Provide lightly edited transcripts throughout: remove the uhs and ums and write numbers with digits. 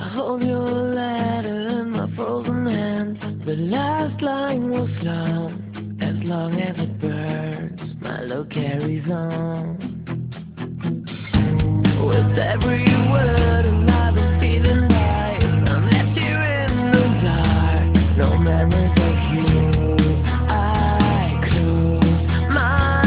hold your letter in my frozen hands. The last line was long as it burns, my love carries on. With every word and I've been feeling right. I met you in the dark, no memories of you. I close my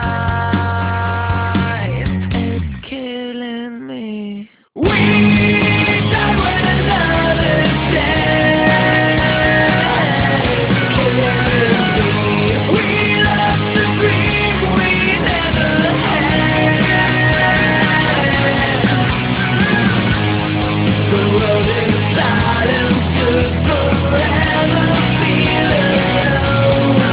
eyes, it's killing me. We died when another dead, killing me. We lost the dream we never had. The world in silence should forever feel alone.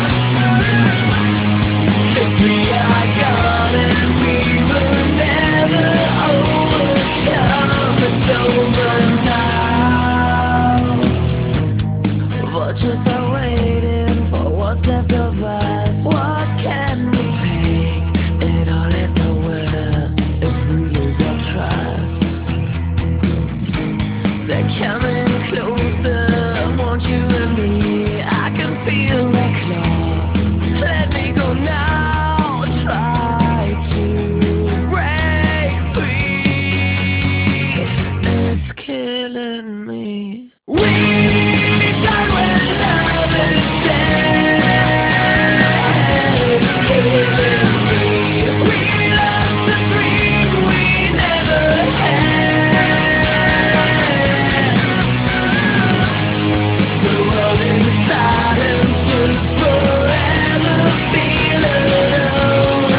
'Cause we are gone and we will never overcome. It's over now. Vultures are waiting for what's left of us. What can we take? It all is nowhere if we lose our trust. They're coming closer, want you and me. I can feel their claws. Let me go now, try to break free. It's killing me. We died when love is dead, killing me. We lost the dream we never had. The world in silence should forever feel alone.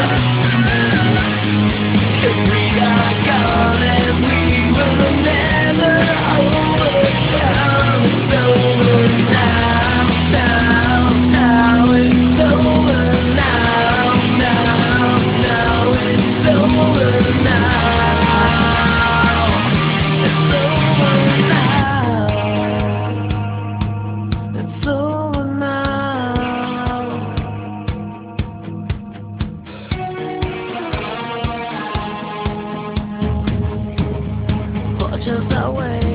'Cause we are gone and we will never overcome. It's over now, now, now. It's over now, now, now. It's over now. It's over now. It's over now. Vultures are waiting.